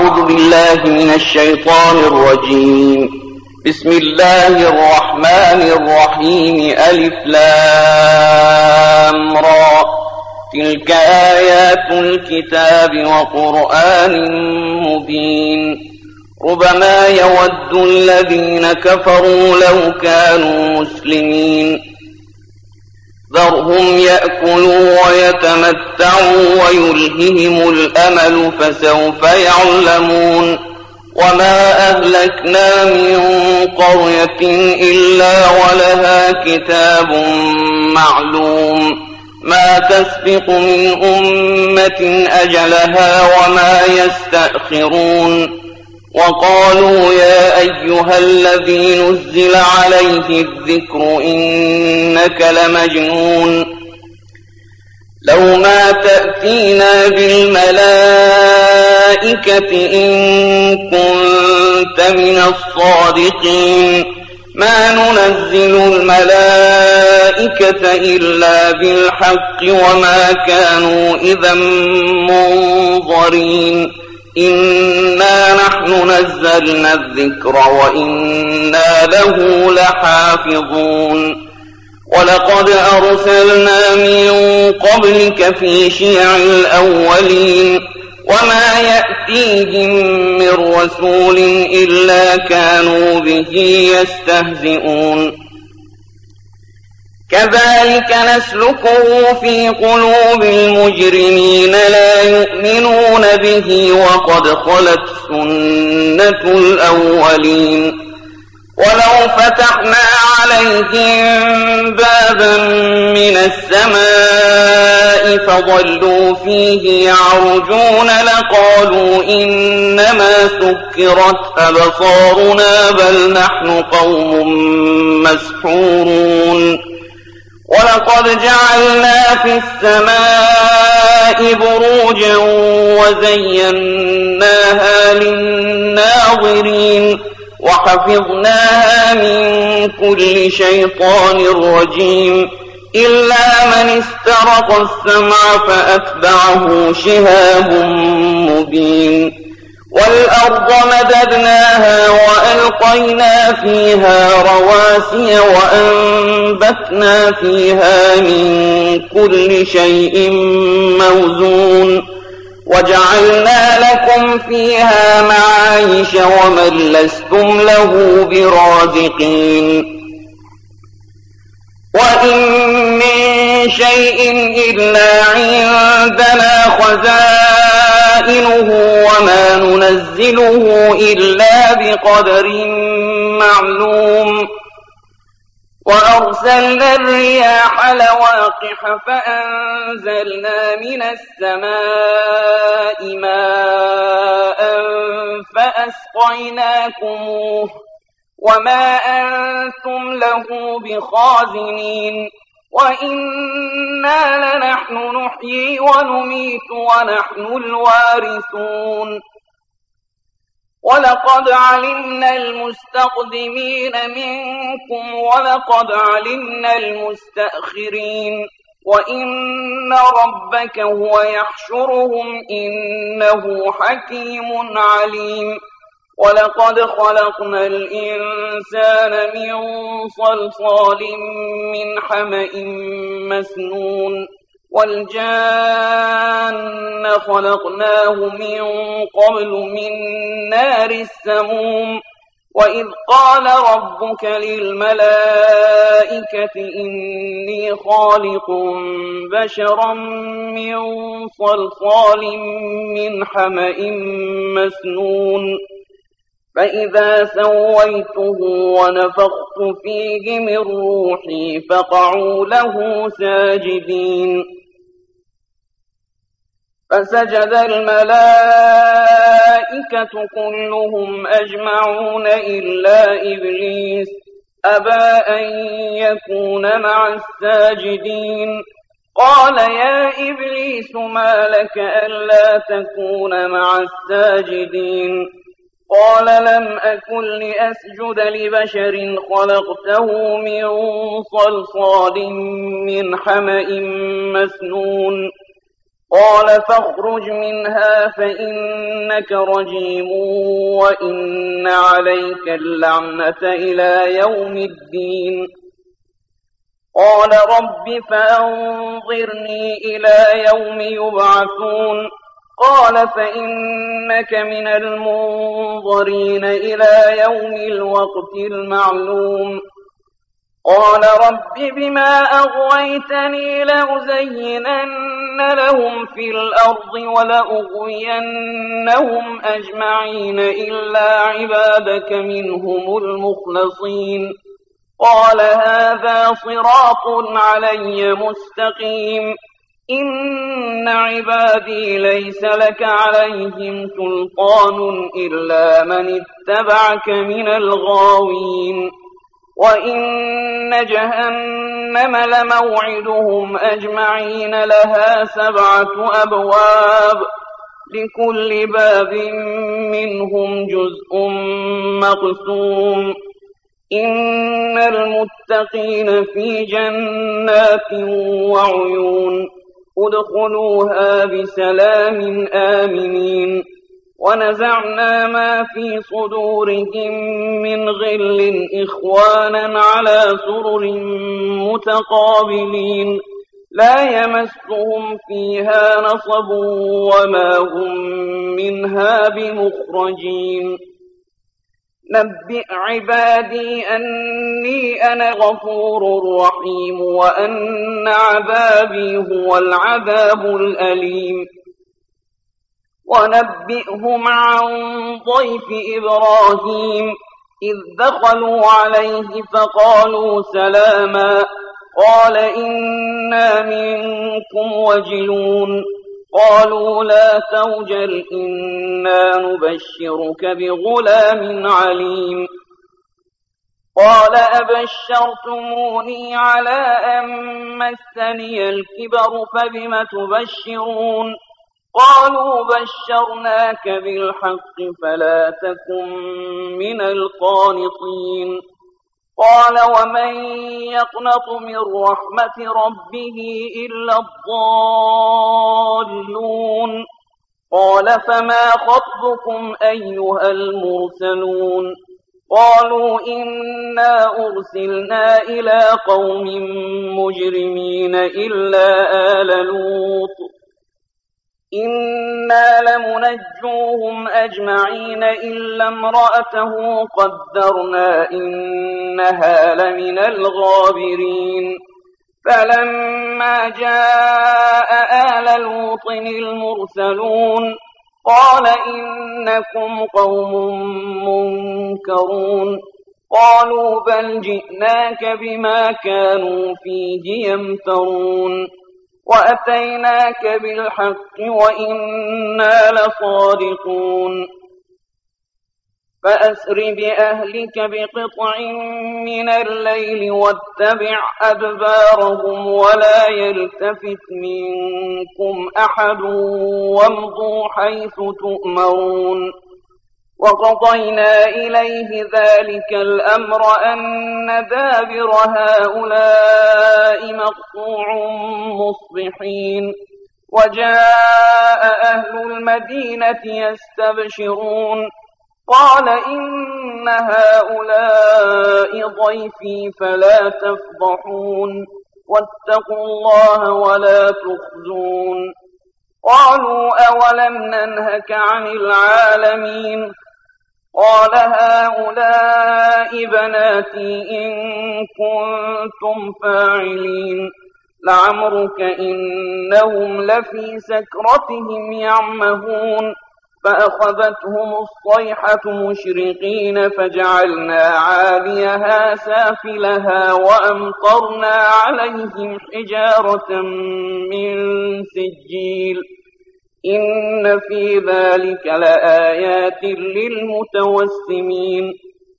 أعوذ بالله من الشيطان الرجيم. بسم الله الرحمن الرحيم. ألف لام را. تلك آيات الكتاب وقرآن مبين. ربما يود الذين كفروا لو كانوا مسلمين. ذرهم يأكلوا ويتمتعوا ويلههم الأمل فسوف يعلمون. وما أهلكنا من قرية إلا ولها كتاب معلوم. ما تسبق من أمة أجلها وما يستأخرون. وقالوا يا أيها الذي نزل عليه الذكر إنك لمجنون. لو ما تأتينا بالملائكة إن كنت من الصادقين. ما ننزل الملائكة إلا بالحق وما كانوا إذا منظرين. إنا نحن نزلنا الذكر وإنا له لحافظون. ولقد أرسلنا من قبلك في شيع الأولين. وما يأتيهم من رسول إلا كانوا به يستهزئون. كذلك نسلكه في قلوب المجرمين لا يؤمنون به وقد خلت سنة الأولين. ولو فتحنا عليهم بابا من السماء فظلوا فيه يعرجون لقالوا إنما سكرت أبصارنا بل نحن قوم مسحورون. ولقد جعلنا في السماء بروجا وزيناها للناظرين وحفظناها من كل شيطان رجيم إلا من استرق السمع فأتبعه شهاب مبين. والأرض مددناها وألقينا فيها رواسي وأنبتنا فيها من كل شيء موزون. وجعلنا لكم فيها معايش ومن لستم له برازقين. وإن من شيء إلا عندنا خزائنه وما ننزله إلا بقدر معلوم. وأرسلنا الرياح لواقح فأنزلنا من السماء ماء فأسقيناكموه وما أنتم له بخازنين. وإنا لنحن نحيي ونميت ونحن الوارثون. ولقد علمنا المستقدمين منكم ولقد علمنا المستأخرين. وإن ربك هو يحشرهم إنه حكيم عليم. ولقد خلقنا الإنسان من صلصال من حمأ مسنون. والجان خلقناه من قبل من نار السموم. وإذ قال ربك للملائكة إني خالق بشرا من صلصال من حمأ مسنون. فإذا سويته ونفخت فيه من روحي فقعوا له ساجدين. فسجد الملائكة كلهم أجمعون إلا إبليس أبى أن يكون مع الساجدين. قال يا إبليس ما لك ألا تكون مع الساجدين؟ قال لم أكن لأسجد لبشر خلقته من صلصال من حمأ مسنون قال فاخرج منها فإنك رجيم وإن عليك اللعنة إلى يوم الدين. قال رب فأنظرني إلى يوم يبعثون. قال فإنك من المنظرين إلى يوم الوقت المعلوم. قال رب بما أغويتني لأزينن لهم في الأرض ولأغوينهم أجمعين إلا عبادك منهم المخلصين. قال هذا صراط علي مستقيم. إن عبادي ليس لك عليهم سلطان إلا من اتبعك من الغاوين. وإن جهنم لموعدهم أجمعين لها 7 أبواب لكل باب منهم جزء مقسوم. إن المتقين في جنات وعيون ادخلوها بسلام آمنين. ونزعنا ما في صدورهم من غل إخوانا على سرر متقابلين لا يمسهم فيها نصب وما هم منها بمخرجين. نبئ عبادي أني أنا غفور رحيم وأن عذابي هو العذاب الأليم. ونبئهم عن ضيف إبراهيم إذ دخلوا عليه فقالوا سلاما قال إنا منكم وجلون. قالوا لا توجل إنا نبشرك بغلام عليم. قال أبشرتموني على أن مسني الكبر فبم تبشرون. قالوا بشرناك بالحق فلا تكن من القانطين. قال ومن يقنط من رحمة ربه إلا الضالون. قال فما خطبكم أيها المرسلون. قالوا إنا أرسلنا إلى قوم مجرمين إلا آل لوط إنا لمنجوهم أجمعين إلا امرأته قدرنا إنها لمن الغابرين. فلما جاء آل لوط المرسلون قال إنكم قوم منكرون. قالوا بل جئناك بما كانوا فيه يمترون. وأتيناك بالحق وإنا لصادقون. فأسر بأهلك بقطع من الليل واتبع أدبارهم ولا يلتفت منكم أحد وامضوا حيث تؤمرون. وقضينا إليه ذلك الأمر أن دابر هؤلاء مقطوع مصبحين. وجاء أهل المدينة يستبشرون. قال إن هؤلاء ضيفي فلا تفضحون واتقوا الله ولا تخزون. قالوا أولم ننهك عن العالمين. قال هؤلاء بناتي إن كنتم فاعلين. لعمرك إنهم لفي سكرتهم يعمهون. فأخذتهم الصيحة مشرقين فجعلنا عاليها سافلها وأمطرنا عليهم حجارة من سجيل. إن في ذلك لآيات للمتوسمين.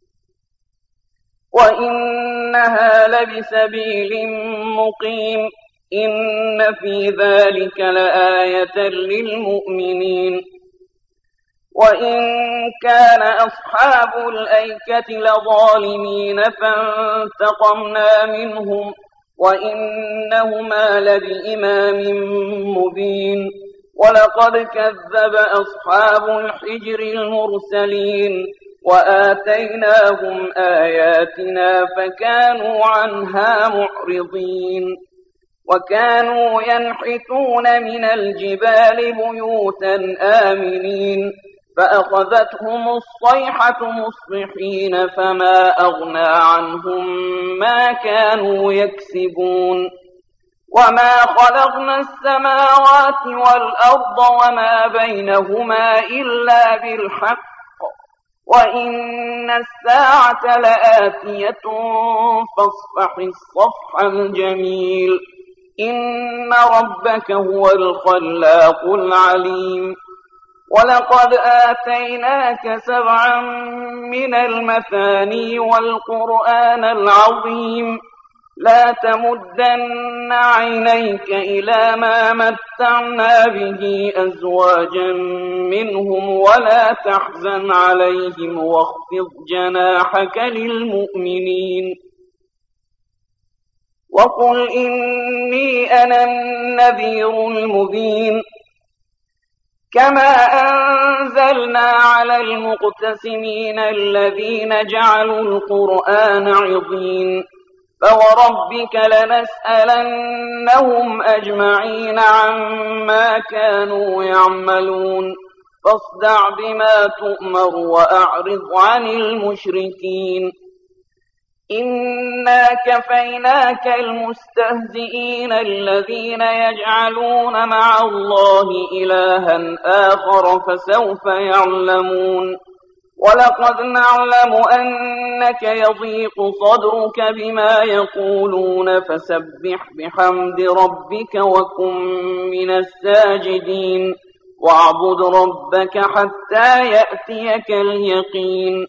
وإنها لبسبيل مقيم. إن في ذلك لآية للمؤمنين. وإن كان أصحاب الأيكة لظالمين فانتقمنا منهم وإنهما لبإمام مبين ولقد كذب أصحاب الحجر المرسلين وآتيناهم آياتنا فكانوا عنها معرضين وكانوا ينحتون من الجبال بيوتا آمنين فأخذتهم الصيحة مصبحين فما أغنى عنهم ما كانوا يكسبون وما خلقنا السماوات والأرض وما بينهما إلا بالحق وإن الساعة لآتية فاصفح الصفح الجميل إن ربك هو الخلاق العليم ولقد آتيناك 7 من المثاني والقرآن العظيم لا تمدن عينيك إلى ما متعنا به أزواجا منهم ولا تحزن عليهم واخفض جناحك للمؤمنين وقل إني أنا النذير المبين كما أنزلنا على المقتسمين الذين جعلوا القرآن عضين فوربك لنسألنهم أجمعين عما كانوا يعملون فاصدع بما تؤمر وأعرض عن المشركين إنا كفيناك المستهزئين الذين يجعلون مع الله إلها آخر فسوف يعلمون ولقد نعلم أنك يضيق صدرك بما يقولون فسبح بحمد ربك وكن من الساجدين واعبد ربك حتى يأتيك اليقين